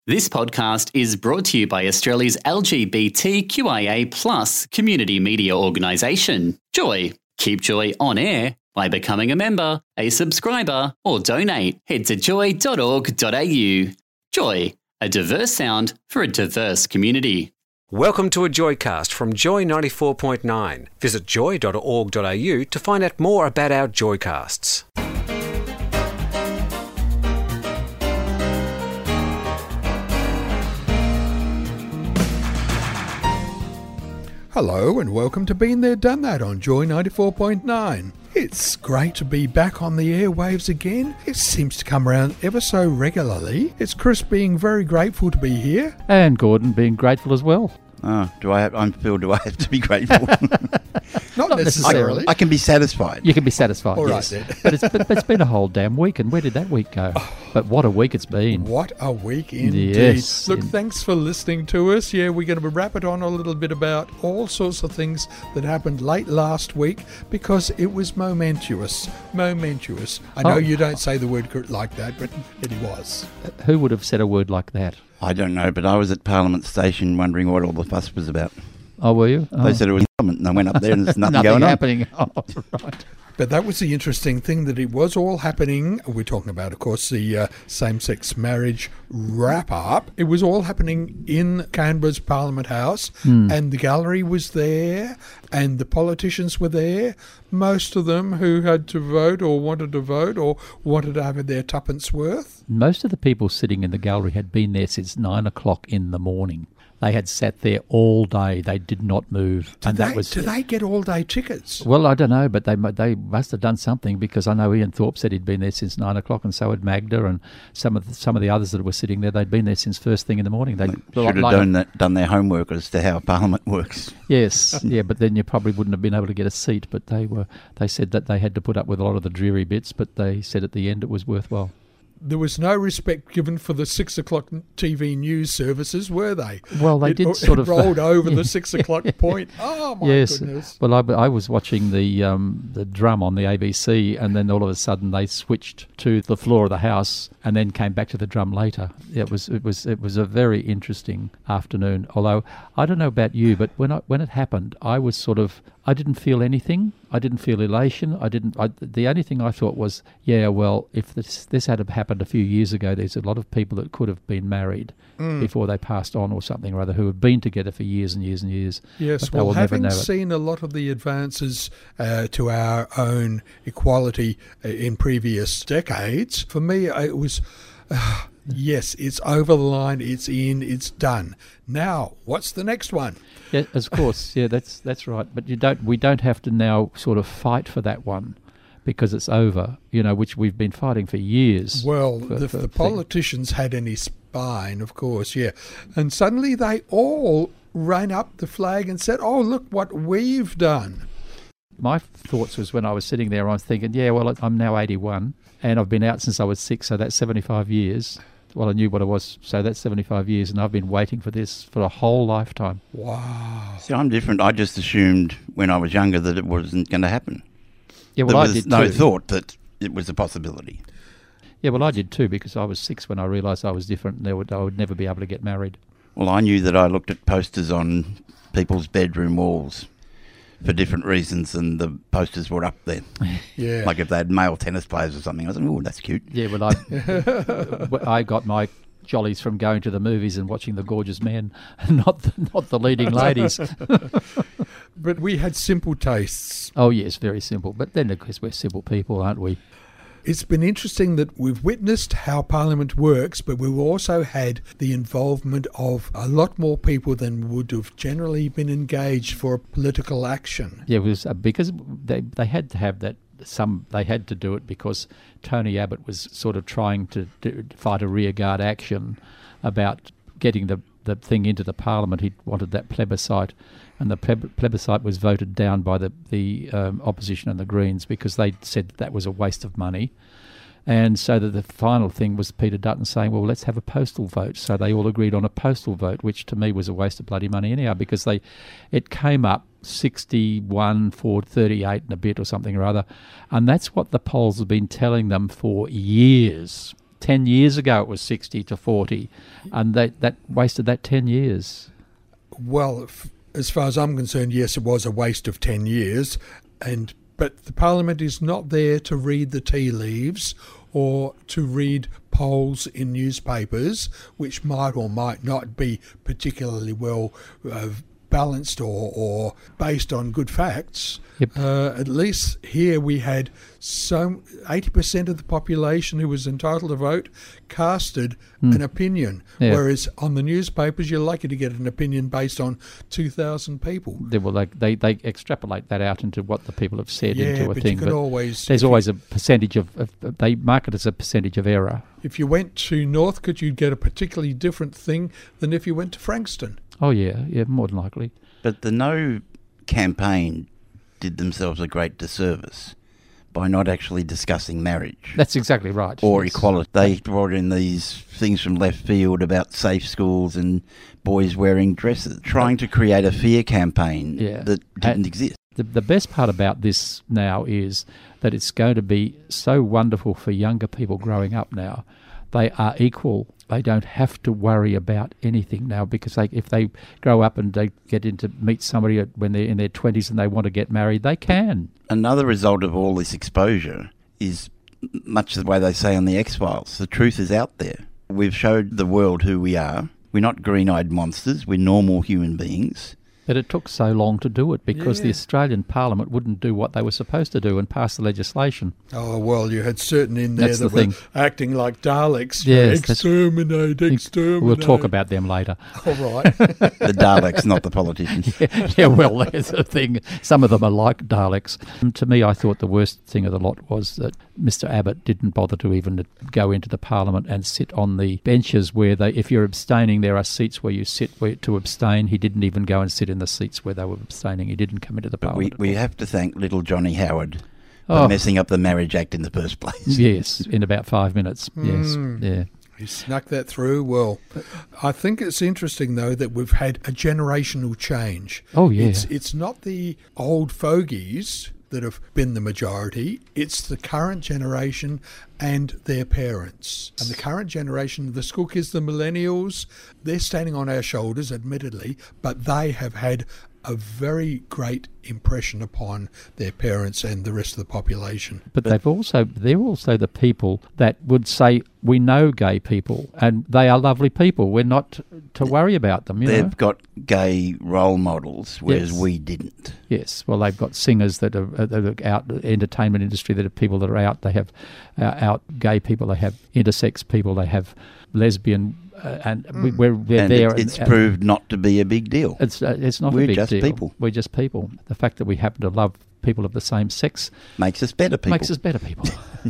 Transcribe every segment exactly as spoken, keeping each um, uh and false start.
This podcast is brought to you by Australia's L G B T Q I A plus community media organisation, Joy. Keep Joy on air by becoming a member, a subscriber, or donate. Head to joy dot org dot a u. Joy, a diverse sound for a diverse community. Welcome to a Joycast from Joy ninety-four point nine. Visit joy dot org dot a u to find out more about our Joycasts. Hello and welcome to Been There Done That on Joy ninety-four point nine. It's great to be back on the airwaves again. It seems to come around ever so regularly. It's Chris being very grateful to be here. And Gordon being grateful as well. Oh, do I have, I'm Phil, do I have to be grateful? Not, Not necessarily. I, I can be satisfied. You can be satisfied, All right, yes. then. but, it's, but, but it's been a whole damn week, and where did that week go? But what a week it's been. What a week indeed. Yes. Look, In- thanks for listening to us. Yeah, we're going to wrap it on a little bit about all sorts of things that happened late last week because it was momentous. Momentous. I know Oh. you don't say the word cor- like that, but it was. Who would have said a word like that? I don't know, but I was at Parliament Station wondering what all the fuss was about. Oh, were you? Oh. They said it was Parliament, and I went up there and there's nothing, Nothing going happening. Oh, right. But that was the interesting thing, that it was all happening. We're talking about, of course, the uh, same-sex marriage wrap-up. It was all happening in Canberra's Parliament House, Hmm. and the gallery was there, and the politicians were there, most of them who had to vote or wanted to vote or wanted to have their tuppence worth. Most of the people sitting in the gallery had been there since nine o'clock in the morning. They had sat there all day. They did not move. Do, and they, that was do they get all-day tickets? Well, I don't know, but they mu- they must have done something, because I know Ian Thorpe said he'd been there since nine o'clock, and so had Magda, and some of the, some of the others that were sitting there. They'd been there since first thing in the morning. They Should have done, that, done their homework as to how Parliament works. Yes, yeah, but then you probably wouldn't have been able to get a seat. But they were. They said that they had to put up with a lot of the dreary bits, but they said at the end it was worthwhile. There was no respect given for the six o'clock T V news services, were they? Well, they it, did it sort of rolled over yeah. the six o'clock point. Oh my yes. goodness! Well, I, I was watching the um, the drum on the A B C, and then all of a sudden they switched to the floor of the House, and then came back to the drum later. It was it was it was a very interesting afternoon. Although I don't know about you, but when I, when it happened, I was sort of I didn't feel anything. I didn't feel elation. I didn't. I, the only thing I thought was, yeah, well, if this this had happened a few years ago, there's a lot of people that could have been married Mm. before they passed on, or something or other, who have been together for years and years and years. Yes, But they well, will never having know it. seen a lot of the advances uh, to our own equality uh, in previous decades, for me, uh, it was, uh, yes, it's over the line, it's in, it's done. Now, what's the next one? Yeah, of course. Yeah, that's that's right. But you don't. We don't have to now sort of fight for that one, because it's over. You know, which we've been fighting for years. Well, for- if for the thing. politicians had any spine, of course, yeah. And suddenly they all ran up the flag and said, oh, look what we've done. My thoughts was, when I was sitting there, I was thinking, yeah, well, I'm now eighty-one, and I've been out since I was six, so that's seventy-five years. Well, I knew what I was, so that's seventy-five years, and I've been waiting for this for a whole lifetime. Wow. See, I'm different. I just assumed when I was younger that it wasn't going to happen. Yeah, well, there I was did no too. thought that it was a possibility. Yeah, well, I did too, because I was six when I realised I was different, and I would, I would never be able to get married. Well, I knew that I looked at posters on people's bedroom walls for different reasons, and the posters were up there. Yeah. Like if they had male tennis players or something, I was like, oh, that's cute. Yeah, well, I, I got my jollies from going to the movies and watching the gorgeous men, not the, not the leading ladies. But we had simple tastes. Oh, yes, very simple. But then, of course, we're simple people, aren't we? It's been interesting that we've witnessed how Parliament works, but we've also had the involvement of a lot more people than would have generally been engaged for political action. Yeah, it was uh, because they they had to have that. Some they had to do it because Tony Abbott was sort of trying to do, fight a rearguard action about getting the the thing into the Parliament. He wanted that plebiscite, and the pleb- plebiscite was voted down by the the um, opposition and the Greens, because they said that, that was a waste of money. And so that the final thing was Peter Dutton saying, well, let's have a postal vote. So they all agreed on a postal vote, which to me was a waste of bloody money anyhow, because they, it came up sixty-one for thirty-eight and a bit or something or other. And that's what the polls have been telling them for years. ten years ago it was sixty to forty, and they, that wasted that ten years. Well, f- as far as I'm concerned, yes, it was a waste of ten years, and but the Parliament is not there to read the tea leaves or to read polls in newspapers, which might or might not be particularly well uh, balanced or, or based on good facts. Yep. Uh, at least here we had so eighty percent of the population who was entitled to vote casted Mm. an opinion, Yeah. whereas on the newspapers you're lucky to get an opinion based on two thousand people. They, well, they, they, they extrapolate that out into what the people have said Yeah, into a but thing. you can but always... there's if you- always a percentage of, of, they mark it as a percentage of error. If you went to Northcote, you'd get a particularly different thing than if you went to Frankston. Oh yeah, yeah, more than likely. But the No campaign did themselves a great disservice by not actually discussing marriage That's exactly right. or yes. equality. They brought in these things from left field about safe schools and boys wearing dresses, trying to create a fear campaign Yeah. that didn't And- exist. The, the best part about this now is that it's going to be so wonderful for younger people growing up now. They are equal. They don't have to worry about anything now, because they, if they grow up and they get into meet somebody at- when they're in their twenties and they want to get married, they can. Another result of all this exposure is much the way they say on the X-Files. The truth is out there. We've showed the world who we are. We're not green-eyed monsters. We're normal human beings. But it took so long to do it because the Yeah. Australian Parliament wouldn't do what they were supposed to do and pass the legislation. Oh, well, you had certain in there That's that the were thing. acting like Daleks. Yes, that's- exterminate, exterminate. We'll talk about them later. All right. The Daleks, not the politicians. Yeah, well, there's the thing. Some of them are like Daleks. And to me, I thought the worst thing of the lot was that Mister Abbott didn't bother to even go into the Parliament and sit on the benches where they, if you're abstaining, there are seats where you sit where, to abstain. He didn't even go and sit in the seats where they were abstaining. He didn't come into the But we, Parliament. we have to thank little Johnny Howard for Oh. messing up the Marriage Act in the first place. Yes, in about five minutes. Yes, Mm. yeah. He snuck that through. Well, I think it's interesting, though, that we've had a generational change. Oh, yeah. It's, it's not the old fogies that have been the majority. It's the current generation and their parents. And the current generation, the school kids, the millennials, they're standing on our shoulders, admittedly, but they have had a very great impression upon their parents and the rest of the population. But they've also they're also the people that would say, we know gay people and they are lovely people. We're not to worry about them. You They've know? got gay role models, whereas Yes. we didn't. Yes, well, they've got singers that are, uh, that are out, the entertainment industry that are people that are out. They have uh, out gay people, they have intersex people, they have lesbian, uh, and we, we're they're And there. it, it's and, proved not to be a big deal. It's uh, it's not We're a big just deal. people. We're just people. The fact that we happen to love people of the same sex Makes us better people. makes us better people.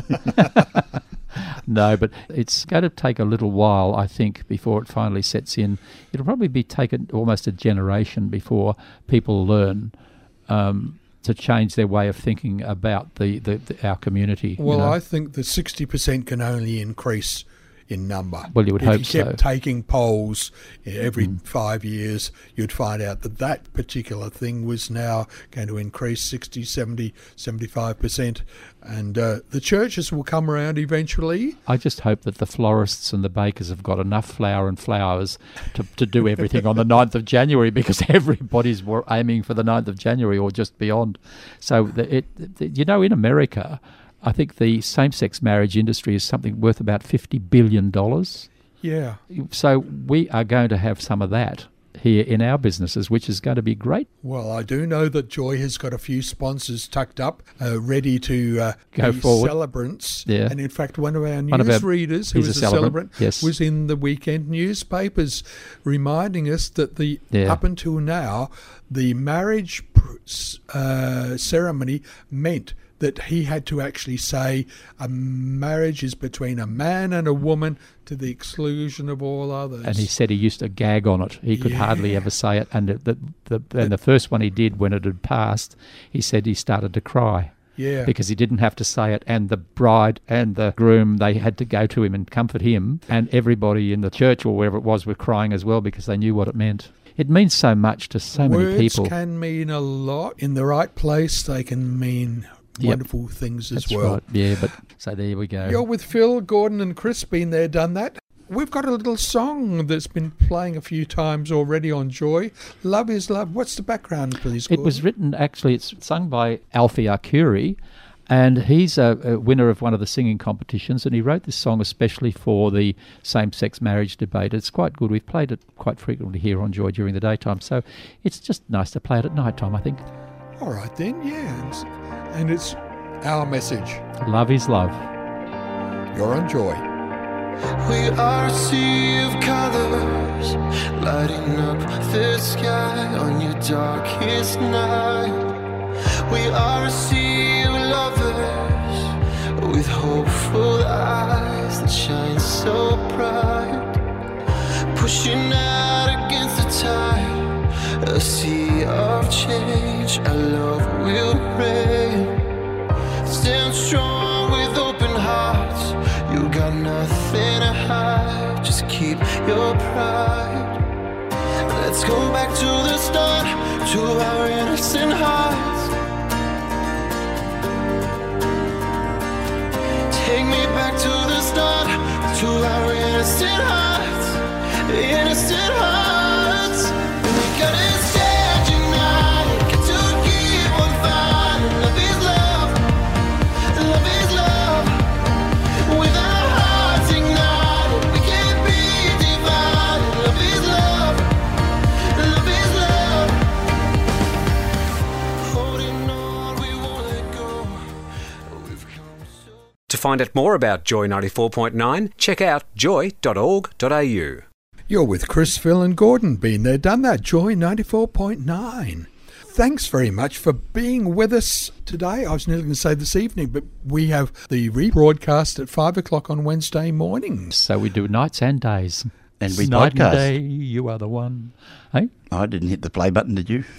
No, but it's going to take a little while, I think, before it finally sets in. It'll probably be taken almost a generation before people learn um, to change their way of thinking about the, the, the our community. you Well, know. I think the sixty percent can only increase in number. Well, you would if hope you kept so. taking polls every Mm. five years, you'd find out that that particular thing was now going to increase sixty, seventy, seventy-five percent. And uh, the churches will come around eventually. I just hope that the florists and the bakers have got enough flour and flowers to, to do everything on the ninth of January, because everybody's wa- aiming for the ninth of January or just beyond. So, the, it, the, you know, in America, I think the same-sex marriage industry is something worth about fifty billion dollars. Yeah. So we are going to have some of that here in our businesses, which is going to be great. Well, I do know that Joy has got a few sponsors tucked up, uh, ready to uh, Go be forward. celebrants. Yeah. And in fact, one of our One of our- newsreaders, who he's was a a celebrant, celebrant, yes. was in the weekend newspapers, reminding us that the Yeah. up until now, the marriage pr- s- uh, ceremony meant that he had to actually say a marriage is between a man and a woman to the exclusion of all others. And he said he used to gag on it. He could hardly Yeah. ever say it. And the, the, the, and the first one he did, when it had passed, he said he started to cry. Yeah. Because he didn't have to say it, and the bride and the groom, they had to go to him and comfort him, and everybody in the church or wherever it was were crying as well, because they knew what it meant. It means so much to so Words many people. can mean a lot. In the right place, they can mean Yep. wonderful things as That's well. right. Yeah, but so there we go. You're with Phil, Gordon and Chris, been there, done that. We've got a little song that's been playing a few times already on Joy. Love is Love. What's the background, please, It Gordon? was written, actually, it's sung by Alfie Arcuri, and he's a, a winner of one of the singing competitions, and he wrote this song especially for the same-sex marriage debate. It's quite good. We've played it quite frequently here on Joy during the daytime, so it's just nice to play it at night time, I think. All right then, yeah. It's- And it's our message. Love is love. You're on Joy. We are a sea of colors, lighting up the sky on your darkest night. We are a sea of lovers, with hopeful eyes that shine so bright, pushing out against the tide, a sea of change, our love will reign. Stand strong with open hearts, you got nothing to hide, just keep your pride. Let's go back to the start, to our innocent hearts. Take me back to the start, to our innocent hearts, innocent hearts. We gotta stand united, get to keep on fighting. Love is love, love is love. With our hearts ignited, we can't be divided. Love is love, love is love. Holding on, we won't let go. We've come so. To find out more about Joy ninety-four point nine, check out joy dot org dot a u. You're with Chris, Phil and Gordon. Been there, done that. Joy ninety-four point nine. Thanks very much for being with us today. I was nearly going to say this evening, but we have the rebroadcast at five o'clock on Wednesday mornings. So we do nights and days. And we Night podcast. and day, you are the one. Hey? I didn't hit the play button, did you?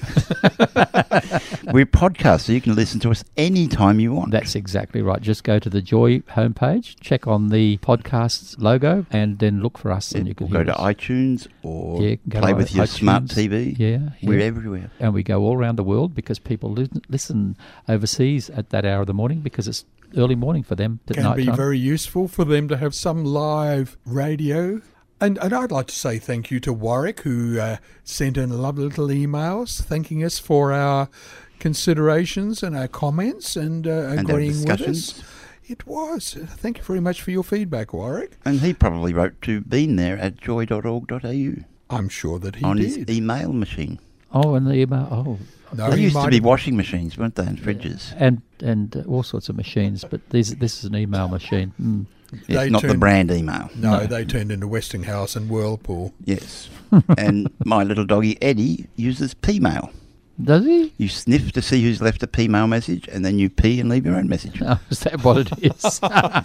We're podcast, so you can listen to us anytime you want. That's exactly right. Just go to the Joy homepage, check on the podcast's logo, and then look for us, and you can We'll hear go to us. iTunes or Yeah, go play to with your iTunes. smart T V. Yeah, We're yeah. everywhere. And we go all around the world because people li- listen overseas at that hour of the morning because it's early morning for them at Can night be time. very useful for them to have some live radio. And, and I'd like to say thank you to Warwick, who uh, sent in lovely little emails thanking us for our considerations and our comments and uh, And our agreeing with discussions. us. It was. Thank you very much for your feedback, Warwick. And he probably wrote to been there at joy dot org dot a u I'm sure that he on did. his email machine. Oh, and the email. Oh, No, They he used to might be have- washing machines, weren't they, and fridges? and and uh, all sorts of machines, but this this is an email machine. Mm. It's They not the turned- brand email. No, No. they turned into Westinghouse and Whirlpool. Yes. And my little doggy Eddie uses P-mail. Does he? You sniff to see who's left a P-mail message, and then you pee and leave your own message. Oh, is that what it is?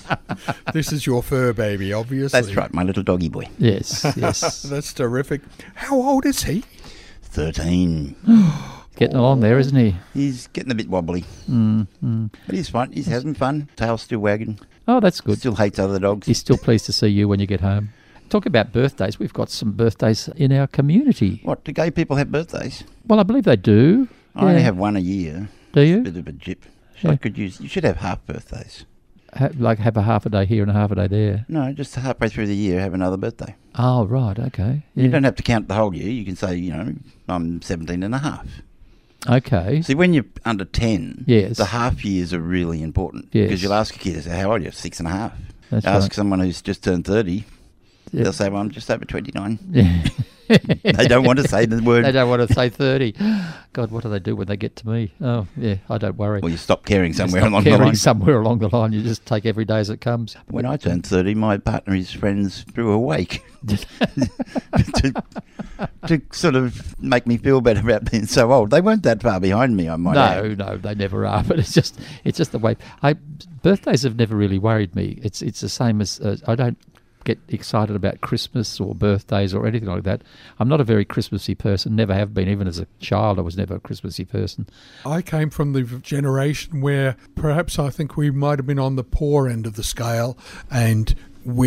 This is your fur baby, obviously. That's right, my little doggy boy. yes, yes. That's terrific. How old is he? thirteen. Getting along there, isn't he? He's getting a bit wobbly. Mm, mm. But he's fine. He's having fun. Tail's still wagging. Oh, that's good. Still hates other dogs. He's still pleased to see you when you get home. Talk about birthdays. We've got some birthdays in our community. What, do gay people have birthdays? Well, I believe they do. I only Yeah. have one a year. Do you? Bit of a jip. Yeah. I could use. You should have half birthdays. Ha- like have a half a day here and a half a day there. No, just halfway through the year, have another birthday. Oh, right. Okay. Yeah. You don't have to count the whole year. You can say, you know, I'm seventeen and a half. Okay. See, when you're under ten, Yes. the half years are really important. Yes. Because you'll ask a kid, how old are you? Six and a half. That's ask right. someone who's just turned thirty, Yeah. they'll say, well, I'm just over twenty-nine. Yeah. They don't want to say the word. They don't want to say thirty. God, what do they do when they get to me? Oh, yeah, I don't worry. Well, you stop caring You somewhere stop along the caring line. somewhere along the line. You just take every day as it comes. When I turned thirty, my partner and his friends threw a wake to, to sort of make me feel better about being so old. They weren't that far behind me, I might No, add. no, they never are. But it's just, it's just the way. I birthdays have never really worried me. It's, it's the same as uh, I don't get excited about Christmas or birthdays or anything like that. I'm not a very Christmassy person. Never have been. Even as a child, I was never a Christmassy person. I came from the generation where perhaps I think we might have been on the poor end of the scale, and we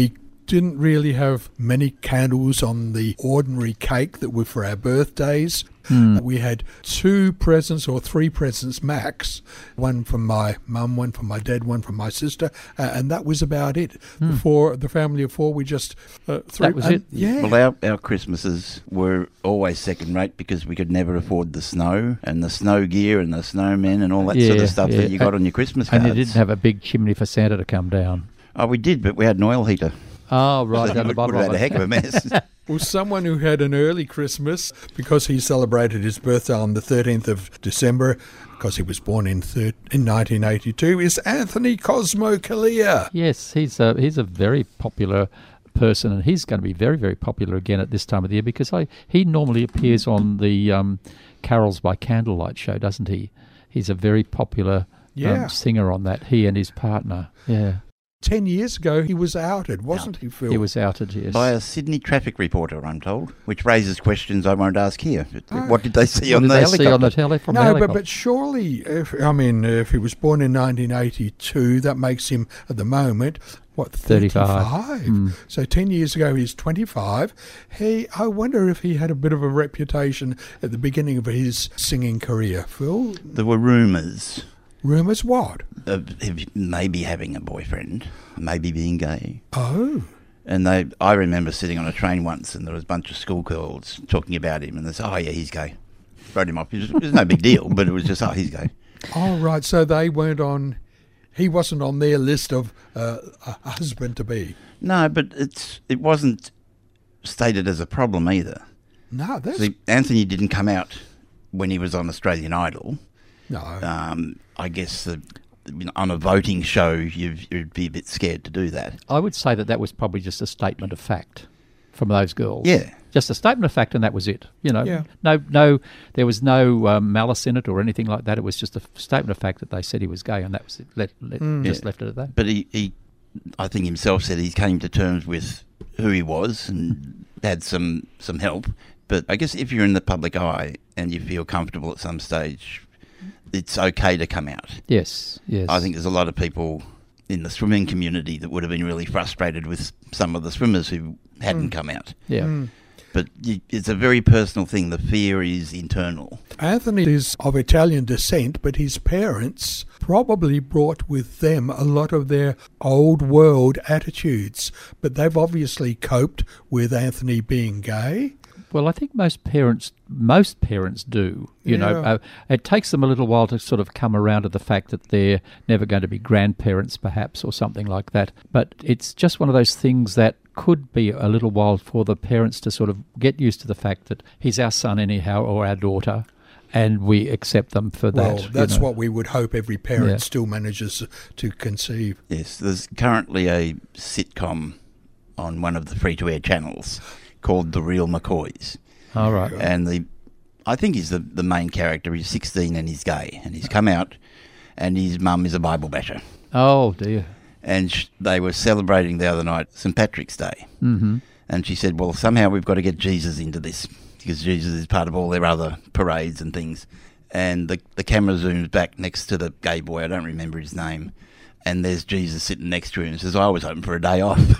didn't really have many candles on the ordinary cake that were for our birthdays. Mm. We had two presents or three presents max, one from my mum, one from my dad, one from my sister, uh, and that was about it. Mm. For the family of four, we just uh, threw... That was and, it? Yeah. Well, our, our Christmases were always second rate because we could never afford the snow and the snow gear and the snowmen and all that yeah, sort of stuff yeah. that you got on your Christmas cards. And you didn't have a big chimney for Santa to come down. Oh, we did, but we had an oil heater. Oh, right. Down the Would bottom have of had a it. heck of a mess. Well, someone who had an early Christmas because he celebrated his birthday on the thirteenth of December because he was born in thir- in nineteen eighty-two is Anthony Cosmo Kalia. Yes, he's a, he's a very popular person, and he's going to be very, very popular again at this time of the year because I, he normally appears on the um, Carols by Candlelight show, doesn't he? He's a very popular Yeah. um, singer on that, he and his partner. Yeah. Ten years ago, he was outed, wasn't he, Phil? He was outed, yes. By a Sydney traffic reporter, I'm told, which raises questions I won't ask here. Oh. What did they see What on did the they helicopter? see on the tele from the No, but, helicopter? but surely, if, I mean, if he was born in nineteen eighty-two, that makes him, at the moment, what, thirty-five. thirty-five? Mm. So ten years ago, he's twenty-five. He, I wonder if he had a bit of a reputation at the beginning of his singing career, Phil. There were rumours Rumours what? of him maybe having a boyfriend, maybe being gay. Oh. And they, I remember sitting on a train once and there was a bunch of schoolgirls talking about him and they said, oh yeah, he's gay. Wrote him off. It was, it was no big deal, but it was just, oh, he's gay. Oh, right. So they weren't on, he wasn't on their list of uh, a husband-to-be. No, but it's it wasn't stated as a problem either. No, that's... See, Anthony didn't come out when he was on Australian Idol. No. Um, I guess the, on a voting show, you'd, you'd be a bit scared to do that. I would say that that was probably just a statement of fact from those girls. Yeah. Just a statement of fact, and that was it. You know, Yeah. no, no, there was no um, malice in it or anything like that. It was just a f- statement of fact that they said he was gay, and that was it. Let, let, Mm. Just Yeah. left it at that. But he, he, I think himself said he came to terms with who he was and had some, some help. But I guess if you're in the public eye and you feel comfortable at some stage, it's okay to come out. Yes, yes. I think there's a lot of people in the swimming community that would have been really frustrated with some of the swimmers who hadn't Mm. come out. Yeah. Mm. But you, it's a very personal thing. The fear is internal. Anthony is of Italian descent, but his parents probably brought with them a lot of their old world attitudes. But they've obviously coped with Anthony being gay. Well, I think most parents, most parents do. You know, Yeah. uh, it takes them a little while to sort of come around to the fact that they're never going to be grandparents, perhaps, or something like that. But it's just one of those things that could be a little while for the parents to sort of get used to the fact that he's our son anyhow, or our daughter, and we accept them for that. Well, you that's know. what we would hope every parent Yeah. still manages to conceive. Yes, there's currently a sitcom on one of the free-to-air channels called The Real McCoys. All right. And the, I think he's the, the main character. He's sixteen and he's gay. And he's come out and his mum is a Bible basher. Oh, dear. And sh- they were celebrating the other night Saint Patrick's Day. Mm-hmm. And she said, well, somehow we've got to get Jesus into this because Jesus is part of all their other parades and things. And the, the camera zooms back next to the gay boy. I don't remember his name. And there's Jesus sitting next to him and says, I was hoping for a day off.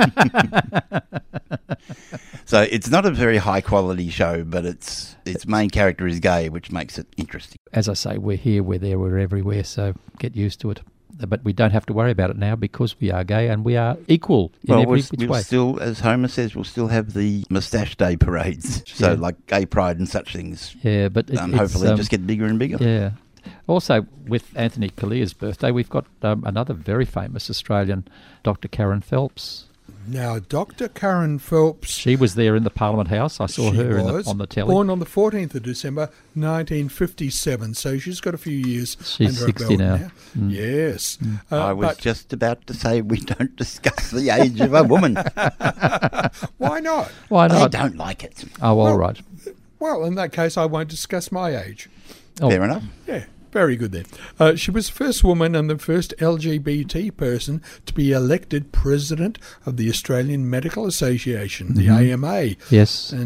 So it's not a very high quality show, but its its main character is gay, which makes it interesting. As I say, we're here, we're there, we're everywhere, so get used to it. But we don't have to worry about it now because we are gay and we are equal in Well, every we'll, which we'll way. still, as Homer says, we'll still have the Moustache Day parades. So Yeah. like gay pride and such things. Yeah, but it, Um, it's, hopefully um, just get bigger and bigger. Yeah. Also, with Anthony Kalia's birthday, we've got um, another very famous Australian, Doctor Karen Phelps. Now, Doctor Karen Phelps... She was there in the Parliament House. I saw she her in the, was on the telly. born on the fourteenth of December, nineteen fifty-seven. So she's got a few years She's under sixty her belt now. now. Mm. Yes. Uh, I was but just about to say we don't discuss the age of a woman. why not? Why I not? don't like it. Oh, all Well, right. Well, in that case, I won't discuss my age. Oh, Fair enough. Yeah, very good then. Uh, she was the first woman and the first L G B T person to be elected president of the Australian Medical Association, the A M A. yes. And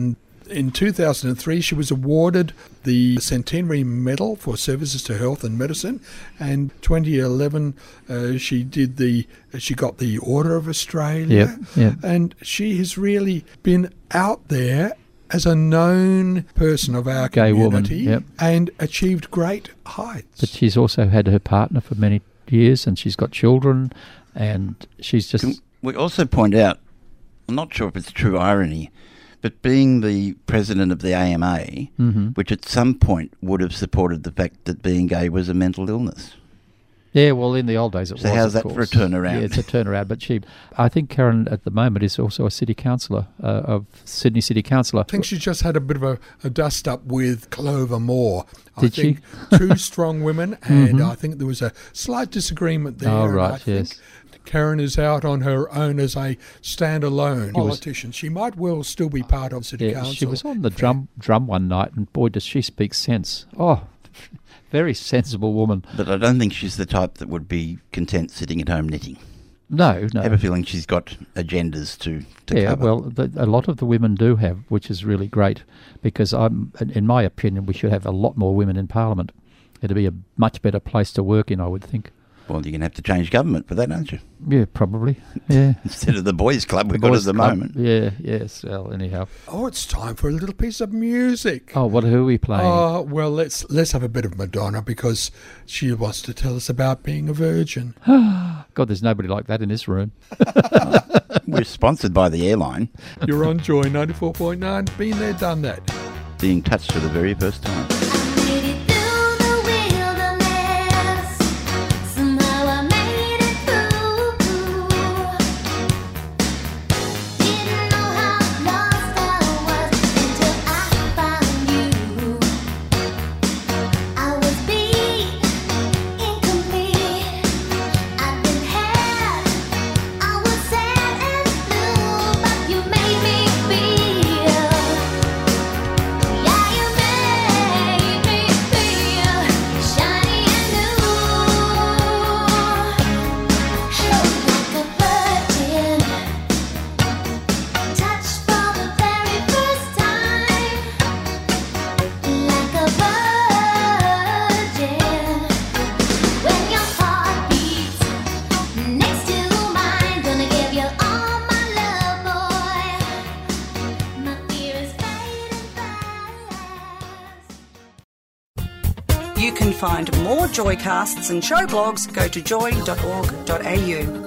In two thousand three, she was awarded the Centenary Medal for Services to Health and Medicine, and twenty eleven uh, she did the she got the Order of Australia, Yep, yep. and she has really been out there as a known person of our Gay woman, community, yep. and achieved great heights. But she's also had her partner for many years, and she's got children, and she's just... Can we also point out, I'm not sure if it's true irony, but being the president of the A M A, Mm-hmm. which at some point would have supported the fact that being gay was a mental illness. Yeah, well, in the old days it So was, how's of that for a course. turnaround? Yeah, it's a turnaround. But she, I think Karen at the moment is also a city councillor, uh, of Sydney City Councillor. I think she just had a bit of a, a dust up with Clover Moore. I Did she? think two strong women, and Mhm. I think there was a slight disagreement there. Oh, and right, I think yes. Karen is out on her own as a standalone politician. She might well still be part of City Yeah, Council. she was on the drum drum one night, and boy, does she speak sense. Oh, very sensible woman. But I don't think she's the type that would be content sitting at home knitting. No, no. I have a feeling she's got agendas to, to yeah, cover. well, the, a lot of the women do have, which is really great, because I'm, in my opinion, we should have a lot more women in Parliament. It'd be a much better place to work in, I would think. Well, you're going to have to change government for that, aren't you? Yeah, probably. Yeah. Instead of the boys' club we've got Boys at the Club. moment. Yeah, yes. Well, anyhow. Oh, it's time for a little piece of music. Oh, what who are we playing? Oh, well, let's let's have a bit of Madonna, because she wants to tell us about being a virgin. God, there's nobody like that in this room. We're sponsored by the airline, You're on Joy ninety-four point nine. Been there, done that. being touched for the very first time. You can find more Joycasts and show blogs. Go to joy dot org dot a u.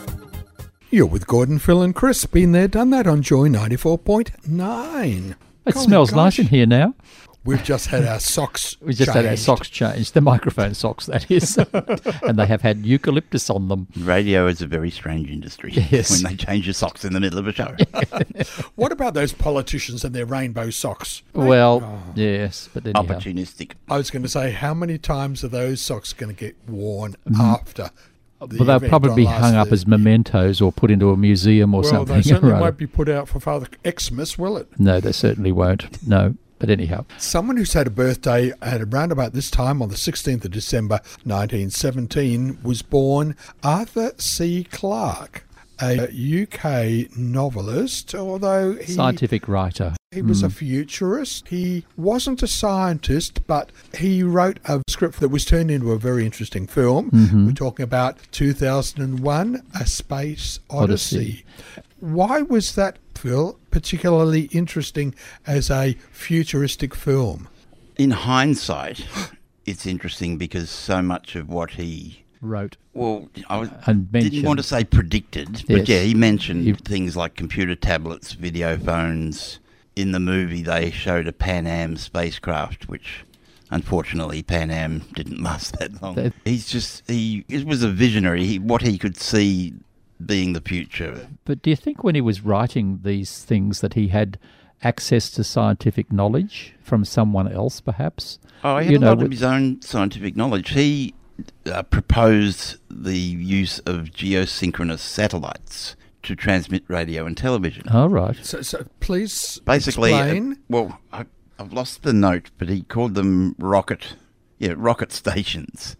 You're with Gordon, Phil and Chris. Been there, done that on Joy ninety-four point nine. It Golly smells gosh. nice in here now. We've just had our socks We just had our changed. socks changed, the microphone socks, that is. And they have had eucalyptus on them. Radio is a very strange industry Yes. when they change your socks in the middle of a show. What about those politicians and their rainbow socks? Well, Oh. yes, but anyhow. Opportunistic. I was going to say, how many times are those socks going to get worn after? The Well, they'll event probably on be last hung up as Thursday? mementos or put into a museum or Well, something. they certainly Rather. won't be put out for Father Xmas, will it? No, they certainly won't. No, but anyhow. Someone who's had a birthday at around about this time, on the sixteenth of December nineteen seventeen, was born Arthur C. Clarke, a U K novelist, although he... Scientific writer. He was a futurist. He wasn't a scientist, but he wrote a script that was turned into a very interesting film. Mm-hmm. We're talking about two thousand one, A Space Odyssey. Odyssey. Why was that, Phil, particularly interesting as a futuristic film? In hindsight, it's interesting because so much of what he... Wrote. Well, I was, And didn't mentioned. want to say predicted, but Yes. yeah, he mentioned He- things like computer tablets, video phones. In the movie, they showed a Pan Am spacecraft, which unfortunately Pan Am didn't last that long. That- He's just, he it was a visionary, he, what he could see being the future. But do you think when he was writing these things that he had access to scientific knowledge from someone else, perhaps? Oh, he had You a know, lot of with- his own scientific knowledge. He uh, proposed the use of geosynchronous satellites to transmit radio and television. Oh, right. So, so please Basically, uh, explain. well, I, I've lost the note, but he called them rocket, yeah, rocket stations.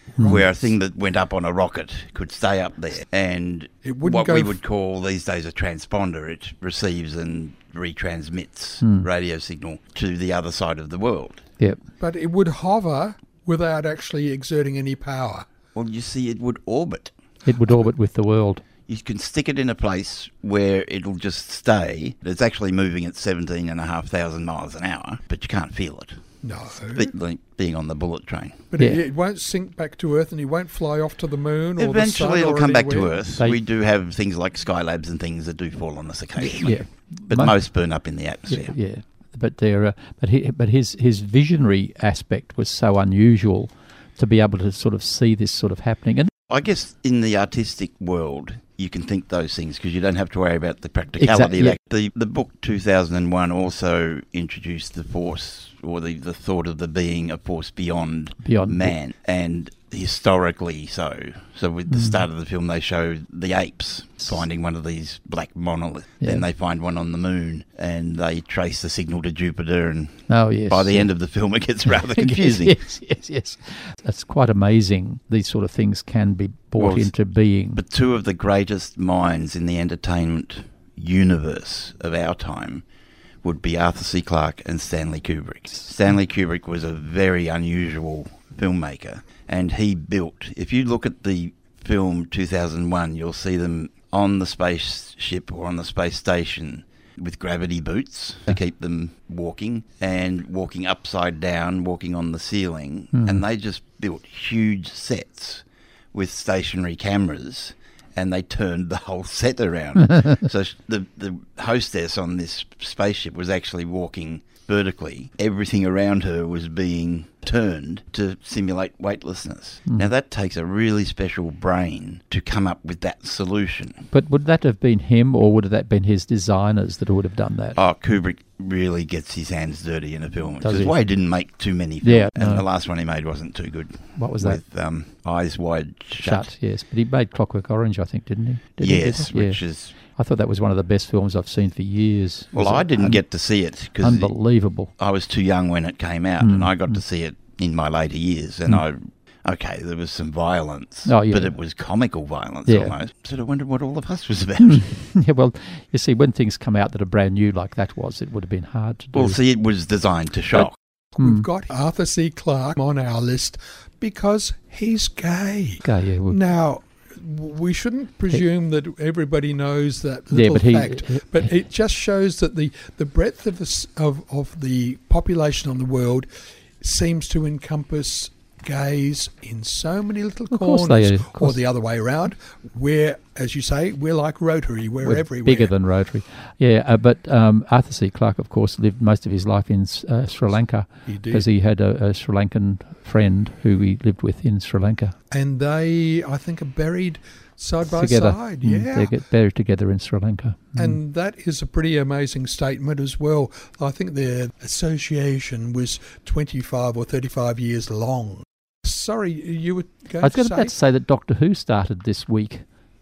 where a thing that went up on a rocket could stay up there. And It wouldn't what go we f- would call these days a transponder, it receives and retransmits Hmm. radio signal to the other side of the world. Yep. But it would hover without actually exerting any power. Well, you see, it would orbit. It would orbit with the world. You can stick it in a place where it'll just stay. It's actually moving at seventeen and a half thousand miles an hour, but you can't feel it. No. Bit like being on the bullet train. But Yeah. it, it won't sink back to Earth, and it won't fly off to the moon or Eventually the sun it'll or come back to anywhere. Earth. They- we do have things like Skylabs and things that do fall on us occasionally. Yeah. But Mo- most burn up in the Yeah, atmosphere. yeah. But there, uh, but he, but his his visionary aspect was so unusual to be able to sort of see this sort of happening. And I guess in the artistic world, you can think those things because you don't have to worry about the practicality Exactly, of yeah. that. The, the book two thousand one also introduced the force or the, the thought of the being a force beyond, Beyond man, and historically so. So with the start of the film, they show the apes finding one of these black monoliths. Yeah. Then they find one on the moon, and they trace the signal to Jupiter, and oh yes, by the yeah. end of the film, it gets rather confusing. yes, yes, yes. It's quite amazing. These sort of things can be brought Well, into being. But two of the greatest minds in the entertainment universe of our time would be Arthur C. Clarke and Stanley Kubrick. Stanley Kubrick was a very unusual filmmaker, and he built, if you look at the film two thousand one, you'll see them on the spaceship or on the space station with gravity boots to keep them walking, and walking upside down, walking on the ceiling, and they just built huge sets with stationary cameras, and they turned the whole set around. So sh- the the hostess on this spaceship was actually walking vertically. Everything around her was being turned to simulate weightlessness. Now that takes a really special brain to come up with that solution. But would that have been him, or would have that been his designers that would have done that? Oh, Kubrick really gets his hands dirty in a film. Does That's he? why he didn't make too many films. Yeah, and no. the last one he made wasn't too good. What was that? With um, Eyes Wide Shut. Shut, yes. But he made Clockwork Orange, I think, didn't he? Didn't he do Yes, that? Yeah. which is... I thought that was one of the best films I've seen for years. It Well, was I didn't un- get to see it because unbelievable. I was too young when it came out, Mm, and I got to see it in my later years, and I... Okay, there was some violence, Oh, yeah. but it was comical violence Yeah. almost. Sort of wondered what all of us was about. Yeah, well, you see, when things come out that are brand new like that was, it would have been hard to do. Well, see, it was designed to shock. Hmm. We've got Arthur C. Clarke on our list because he's gay. Okay, yeah, well, Now, w- we shouldn't presume that everybody knows that Yeah, little but he- fact, he- but it just shows that the, the breadth of, the, s- of of the population on the world seems to encompass gays in so many little Of course corners, they are, of or course. the other way around. We're, as you say, we're like Rotary, we're, we're everywhere. bigger than Rotary. Yeah, uh, but um, Arthur C. Clarke, of course, lived most of his life in uh, Sri Lanka He did. because he had a, a Sri Lankan friend who he lived with in Sri Lanka. And they, I think, are buried side by together. side. Mm, Yeah. They get buried together in Sri Lanka. Mm. And that is a pretty amazing statement as well. I think their association was twenty-five or thirty-five years long. Sorry, you were going I was to going say? about to say that Doctor Who started this week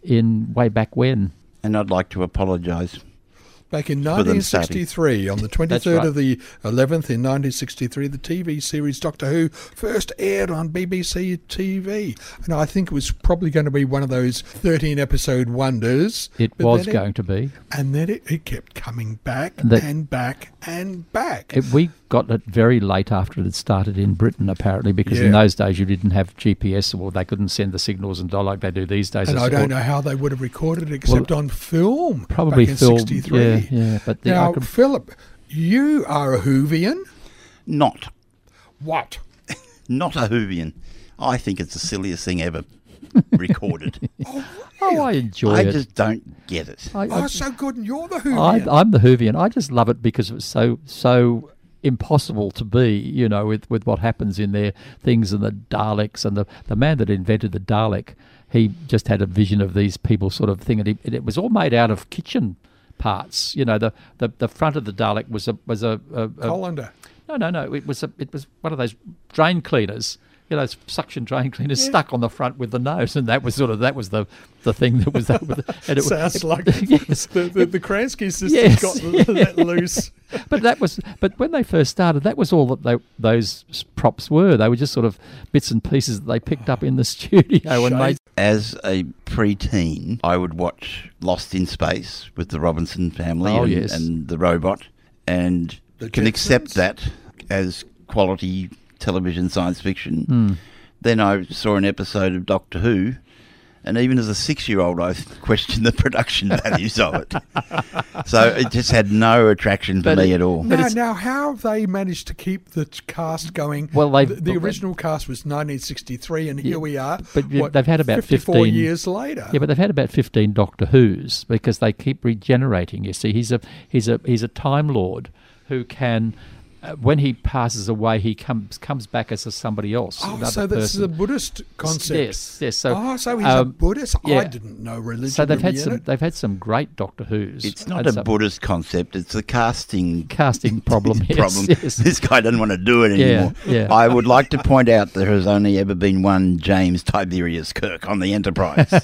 in way back when. And I'd like to apologise. Back in for them nineteen sixty-three, on the twenty-third right. of the eleventh in nineteen sixty-three, the T V series Doctor Who first aired on B B C T V. And I think it was probably going to be one of those thirteen-episode wonders. It but was then going to be. And then it, it kept coming back That- and back and back. It, we got it very late after it had started in Britain, apparently, because Yeah. in those days you didn't have G P S, or they couldn't send the signals and dial like they do these days. and It's I don't all- know how they would have recorded it except on film. Probably back in film. sixty-three. Yeah, yeah. But the, I Now, could- Philip, you are a Whovian. Not. What? Not a Whovian. I think it's the silliest thing ever recorded. oh, I enjoy I it. just don't get it. I, Oh, I, so good, and you're the I, Whovian. I'm the Whovian. I just love it because it's so so impossible to be, you know, with, with what happens in their things and the Daleks and the, the man that invented the Dalek, he just had a vision of these people sort of thing, and, he, and it was all made out of kitchen parts. You know, the, the, the front of the Dalek was a was a, a, a Colander. no no no it was a it was one of those drain cleaners. You know, suction drain cleaners Yeah. stuck on the front with the nose, and that was sort of that was the, the thing that was that. Was, and it, Sounds like yes. the, the, the Kransky sisters Yes, got yeah. let loose. But that was, but when they first started, that was all that they, those props were. They were just sort of bits and pieces that they picked up in the studio and made. As a pre-teen, I would watch Lost in Space with the Robinson family Oh, and, yes. and the robot, and The can accept Jetsons? that as quality television science fiction. Hmm. Then I saw an episode of Doctor Who, and even as a six-year-old, I questioned the production values of it. So it just had no attraction for But me it- at all. Now, it's- now, how have they managed to keep the t- cast going? Well, they've- the, the but- original cast was nineteen sixty-three, and here Yeah, we are. but you- what, they've had about fifty-four fifteen years later. Yeah, but they've had about fifteen Doctor Who's because they keep regenerating. You see, he's a he's a he's a Time Lord who can. Uh, when he passes away, he comes comes back as a somebody else. Oh, another so this is a person. Buddhist concept. Yes, yes. So, oh, so he's a um, Buddhist. I yeah. didn't know religion. So they've would had be in some. it. They've had some great Doctor Who's. It's not and a some Buddhist concept, it's a casting casting problem. yes, problem. yes. This guy doesn't want to do it Yeah, anymore. yeah. I would like to point out there has only ever been one James Tiberius Kirk on the Enterprise.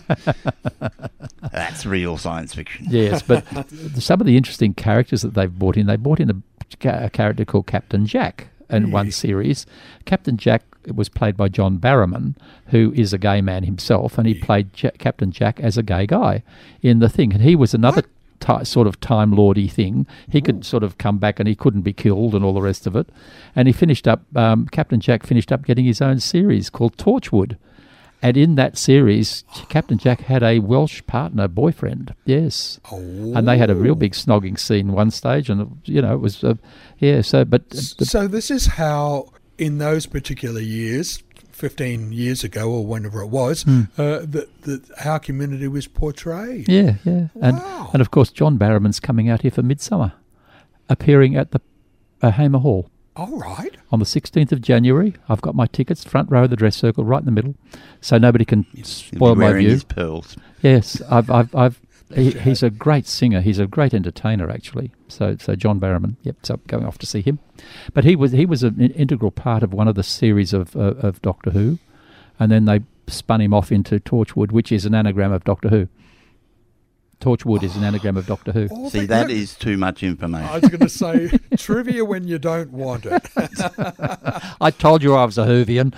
That's real science fiction. Yes, but some of the interesting characters that they've brought in, they brought in a, ca- a character called Captain Jack in one series. Captain Jack was played by John Barrowman, who is a gay man himself, and he played Ja- Captain Jack as a gay guy in the thing. And he was another ti sort of Time Lordy thing. He could sort of come back and he couldn't be killed and all the rest of it. And he finished up, um, Captain Jack finished up getting his own series called Torchwood. And in that series, Captain Jack had a Welsh partner, boyfriend. Yes, Oh. and they had a real big snogging scene one stage, and you know it was, uh, yeah. So, but uh, the, So this is how, in those particular years, fifteen years ago or whenever it was, Hmm. uh, that that our community was portrayed. yeah, yeah, and Wow. and of course John Barrowman's coming out here for Midsummer, appearing at the uh, Hamer Hall All right. on the sixteenth of January. I've got my tickets, front row of the dress circle, right in the middle, so nobody can He'll spoil be my wearing view. his pearls. Yes, I've, I've, I've. He, he's a great singer. He's a great entertainer, actually. So, so John Barrowman. Yep. So going off to see him, but he was he was an integral part of one of the series of uh, of Doctor Who, and then they spun him off into Torchwood, which is an anagram of Doctor Who. Torchwood is an anagram of Doctor Who. Oh, See, but that look, is too much information. I was going to say trivia when you don't want it. I told you I was a Whovian.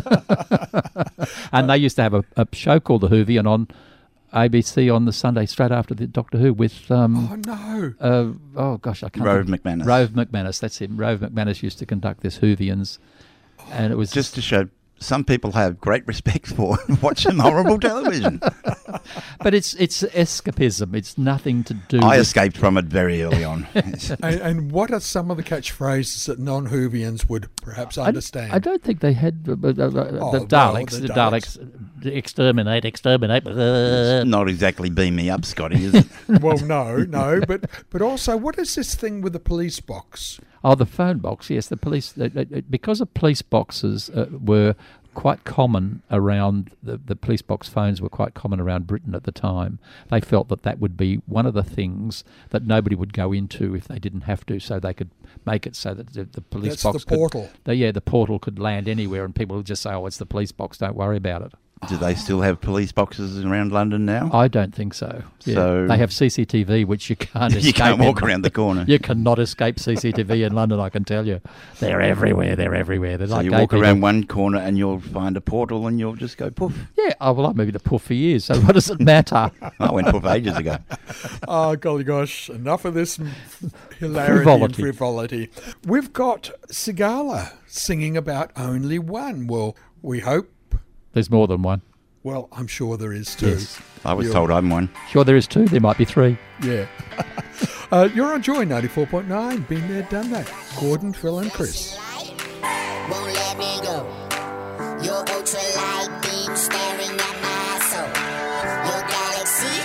And they used to have a, a show called The Whovian on A B C on the Sunday straight after the Doctor Who with um, Oh no. Uh, oh gosh, I can't. Rove think- McManus. Rove McManus, that's him. Rove McManus used to conduct this Whovians, and it was Just to show some people have great respect for watching horrible television. But it's it's escapism. It's nothing to do. I with, escaped from it very early on. And, and what are some of the catchphrases that non-Hoovians would perhaps I, understand? I don't think they had uh, uh, uh, Oh, the well, Daleks. the The Daleks. exterminate, exterminate. Uh, Not exactly beam me up, Scotty, is it? Well, no, no, but but also, what is this thing with the police box? Oh, the phone box. Yes, the police. Uh, uh, because the police boxes uh, were quite common around the, the police box phones were quite common around Britain at the time. They felt that that would be one of the things that nobody would go into if they didn't have to, so they could make it so that the, the police That's box the portal. Could, the, yeah, the portal could land anywhere, and people would just say, "Oh, it's the police box. Don't worry about it." Do they still have police boxes around London now? I don't think so. Yeah. So- they have C C T V, which you can't escape. You can't walk in. around the corner. You cannot escape C C T V in London, I can tell you. They're everywhere. They're everywhere. They're So like you gay walk people. around one corner and you'll find a portal and you'll just go poof. Yeah, oh, well, I've maybe the poof for years, so what does it matter? I went poof ages ago. Oh, golly gosh, enough of this hilarity Frivolity. and frivolity. We've got Sigala singing about Only One. Well, we hope, There's more than one. well, I'm sure there is too. Yes. I was You're- told I'm one. Sure, there is two. There might be three. Yeah. uh, you're on Joy ninety-four point nine. Been there, done that. Gordon, Phil and Chris. Won't let me go. Your ultralight beam staring at my soul. Your galaxy,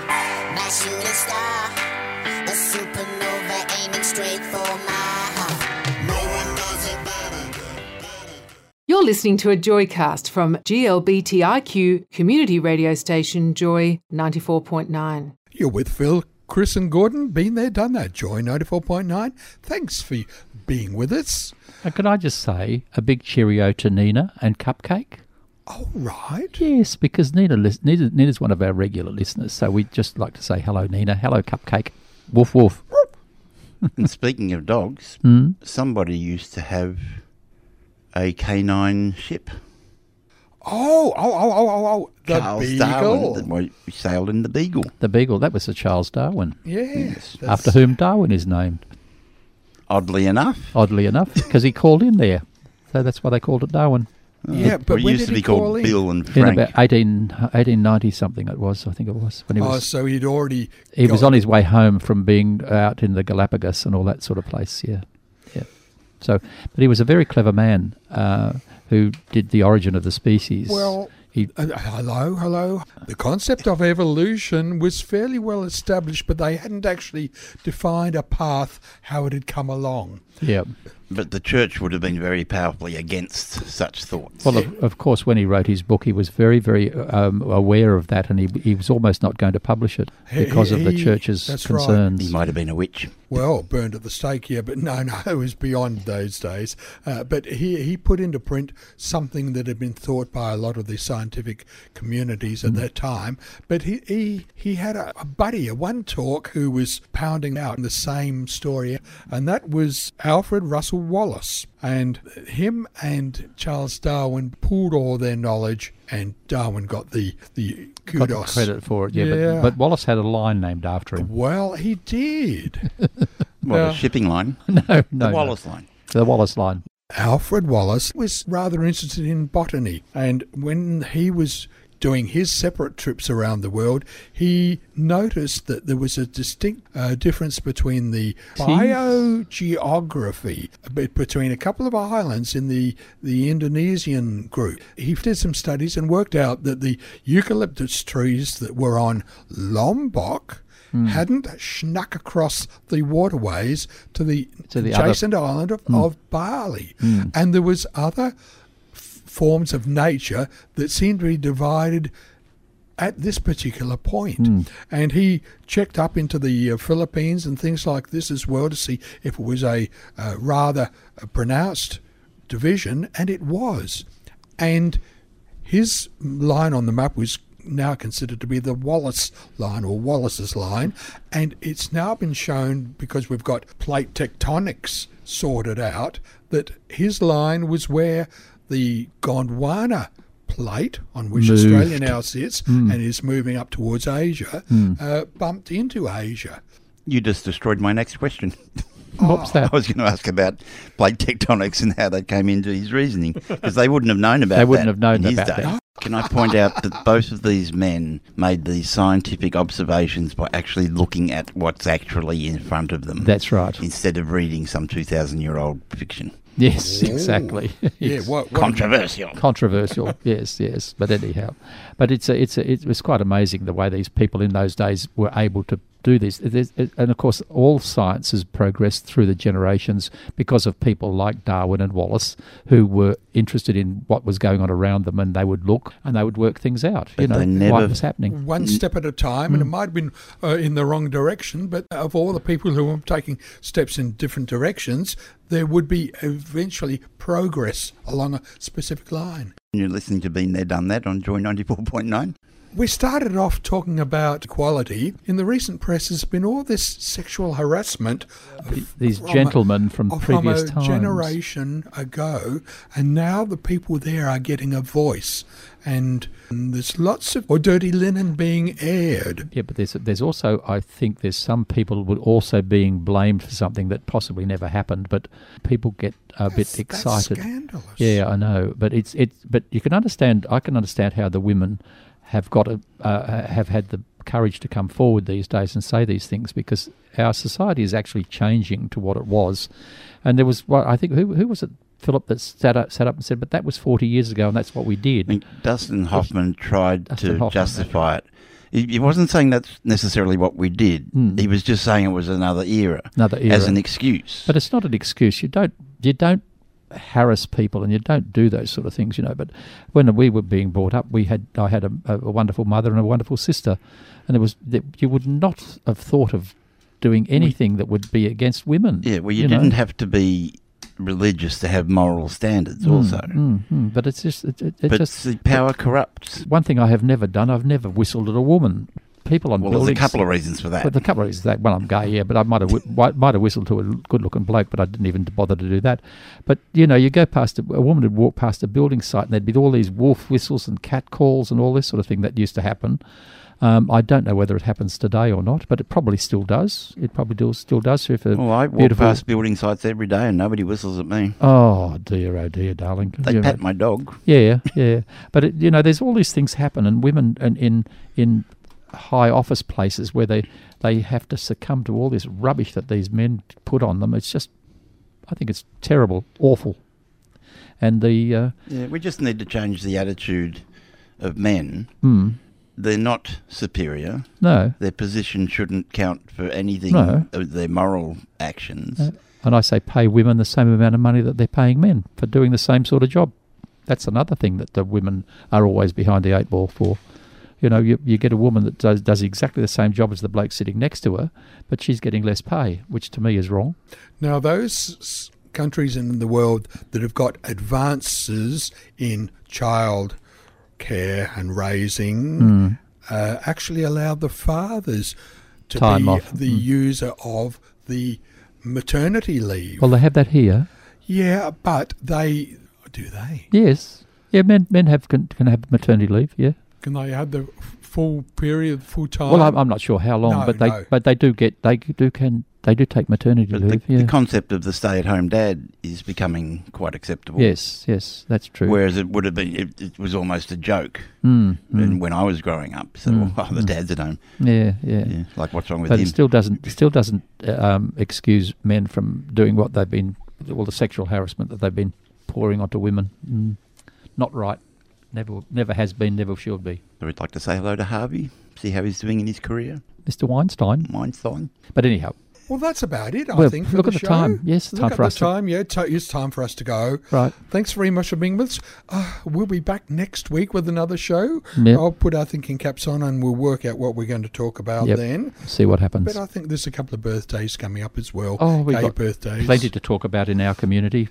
my shooting star. A supernova aiming straight for my heart. No one does it better. You're listening to a Joycast from G L B T I Q community radio station Joy ninety-four point nine. You're with Phil, Chris and Gordon. Been there, done that. Joy ninety-four point nine. Thanks for being with us. And can I just say a big cheerio to Nina and Cupcake? All right. Yes, because Nina, lis- Nina Nina's one of our regular listeners, so we'd just like to say hello, Nina. Hello, Cupcake. Woof, woof. And speaking of dogs, Mm. somebody used to have a canine ship. Oh, oh, oh, oh, oh, oh. The Charles Beagle. Darwin, that we sailed in the Beagle. The Beagle, that was the Charles Darwin, Yes. after whom Darwin is named, Oddly enough. oddly enough, because he called in there. So that's why they called it Darwin. Yeah, but it when used did to be he call called in? Bill and In Frank. about eighteen, eighteen ninety something it was, I think it was. When he Oh, was, so he'd already... he was got- on his way home from being out in the Galapagos and all that sort of place, yeah. yeah. So, but he was a very clever man uh, who did the origin of the species. Well, He- uh, hello, hello. The concept of evolution was fairly well established, but they hadn't actually defined a path how it had come along. Yeah. But the church would have been very powerfully against such thoughts. Well, of, of course, when he wrote his book, he was very, very um, aware of that, and he he was almost not going to publish it He- because of the he- church's that's right. concerns. He might have been a witch. Well, burned at the stake, yeah, but no, no, it was beyond those days. Uh, but he, he put into print something that had been thought by a lot of the scientific communities at Mm. that time. But he, he, he had a, a buddy, a one talk, who was pounding out the same story, and that was Alfred Russel Wallace. And him and Charles Darwin pooled all their knowledge, and Darwin got the, the Got the kudos. credit for it, yeah. Yeah. But, but Wallace had a line named after him. Well, he did. What, Yeah. a shipping line? no, no, the no. Wallace line. The Wallace line. Alfred Wallace was rather interested in botany, and when he was doing his separate trips around the world, he noticed that there was a distinct uh, difference between the biogeography be- between a couple of islands in the, the Indonesian group. He did some studies and worked out that the eucalyptus trees that were on Lombok hadn't snuck across the waterways to the, To the other- adjacent island of, of Bali. And there was other f- forms of nature that seemed to be divided at this particular point. And he checked up into the uh, Philippines and things like this as well to see if it was a uh, rather uh, pronounced division, and it was. And his line on the map was now considered to be the Wallace line, or Wallace's line, and it's now been shown, because we've got plate tectonics sorted out, that his line was where the Gondwana plate, on which Moved. Australia now sits and is moving up towards Asia, uh, bumped into Asia. You just destroyed my next question. What was that? I was going to ask about plate tectonics and how that came into his reasoning, because they wouldn't have known about that. They wouldn't have known in his about day. that. Can I point out that both of these men made these scientific observations by actually looking at what's actually in front of them, That's right. instead of reading some two thousand year old fiction? Yes, exactly. Yeah, Yes. what, what Controversial. Controversial, yes, yes. But anyhow, but it's a, it's a, it was quite amazing the way these people in those days were able to do this. There's, and of course, all science has progressed through the generations because of people like Darwin and Wallace, who were interested in what was going on around them, and they would look and they would work things out. You But know, they why never- it was happening. one step at a time, and it might have been uh, in the wrong direction, but of all the people who were taking steps in different directions, there would be eventually progress along a specific line. You're listening to Been There, Done That on Joy ninety-four point nine. We started off talking about equality. In the recent press, there's been all this sexual harassment of- These from a- gentlemen from of- previous from a times. generation ago, and now the people there are getting a voice, and there's lots of or dirty linen being aired. Yeah, but there's there's also, I think there's some people would also being blamed for something that possibly never happened, but people get a That's- bit that's excited. scandalous. Yeah, I know, but it's it's but you can understand. I can understand how the women have got a, uh, have had the courage to come forward these days and say these things, because our society is actually changing to what it was. And there was, well, I think who who was it, Philip, that sat up sat up and said, but that was forty years ago, and that's what we did. I mean, Dustin Hoffman tried Dustin to Hoffman, justify it. He, he wasn't saying that's necessarily what we did. Mm. He was just saying it was another era, Another era. as an excuse. But it's not an excuse. You don't you don't harass people, and you don't do those sort of things, you know. But when we were being brought up, we had I had a, a wonderful mother and a wonderful sister, and there was you would not have thought of doing anything that would be against women. yeah, well, you, you know. didn't have to be religious to have moral standards, also. Mm, mm, but it's just it, it, it but just the power corrupts. one thing I have never done. I've never whistled at a woman. people on Well, there's a buildings. couple of reasons for that. Well, there's a couple of reasons for that. Well, I'm gay, yeah, but I might have whi- might have whistled to a good-looking bloke, but I didn't even bother to do that. But you know, you go past a, a woman would walk past a building site, and there'd be all these wolf whistles and cat calls and all this sort of thing that used to happen. Um, I don't know whether it happens today or not, but it probably still does. It probably do, still does. So if a Well, I walk beautiful, past building sites every day and nobody whistles at me. oh dear, oh dear, darling. They You pat know, my dog. Yeah, yeah. But it, you know, there's all these things happen, and women in in, in high office places where they they have to succumb to all this rubbish that these men put on them. It's just, I think it's terrible, awful. And the uh, Yeah, we just need to change the attitude of men. mm, They're not superior. no. Their position shouldn't count for anything No. of their moral actions. Uh, And I say pay women the same amount of money that they're paying men for doing the same sort of job. That's another thing that the women are always behind the eight ball for. You know, you, you get a woman that does, does exactly the same job as the bloke sitting next to her, but she's getting less pay, which to me is wrong. Now, those s- countries in the world that have got advances in child care and raising Mm. uh, actually allow the fathers to Time be off. the Mm. user of the maternity leave. Well, they have that here. Yeah, but they do they? Yes. Yeah, men men have can, can have maternity leave, yeah. Can they have the f- full period, full time? Well, I'm, I'm not sure how long, No, but they no. but they do get they do can they do take maternity But the, leave. Yeah. the concept of the stay-at-home dad is becoming quite acceptable. yes, yes, that's true. Whereas it would have been, it, it was almost a joke Mm, and mm. when I was growing up. So, Mm, oh, the mm. dad's at home. Yeah, yeah. Yeah, like what's wrong with But him? it still doesn't still doesn't uh, um, excuse men from doing what they've been, all the sexual harassment that they've been pouring onto women. Mm, not right. Never, never has been. Never should be. So we'd like to say hello to Harvey, see how he's doing in his career. Mister Weinstein. Weinstein. But anyhow, Well, that's about it, I Well, think, for look the at the show. time. Yes, look time at for the us to- time. Yeah, t- it's time for us to go. right. Thanks very much for being with us. Uh, we'll be back next week with another show. Yep. I'll put our thinking caps on and we'll work out what we're going to talk about Yep. then. See what happens. But I think there's a couple of birthdays coming up as well. Oh, we've Gay got birthdays. Plenty to talk about in our community.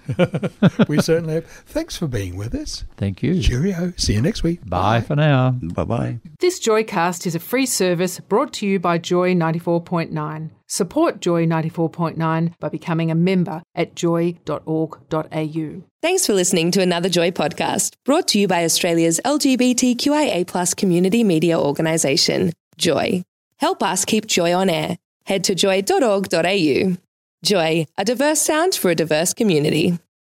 We certainly have. Thanks for being with us. Thank you. Cheerio. See you next week. Bye for now. Bye-bye. This Joycast is a free service brought to you by Joy ninety-four point nine. Support Joy ninety-four point nine by becoming a member at joy dot org dot a u. Thanks for listening to another Joy podcast, brought to you by Australia's L G B T Q I A plus community media organisation, Joy. Help us keep Joy on air. Head to joy dot org dot a u. Joy, a diverse sound for a diverse community.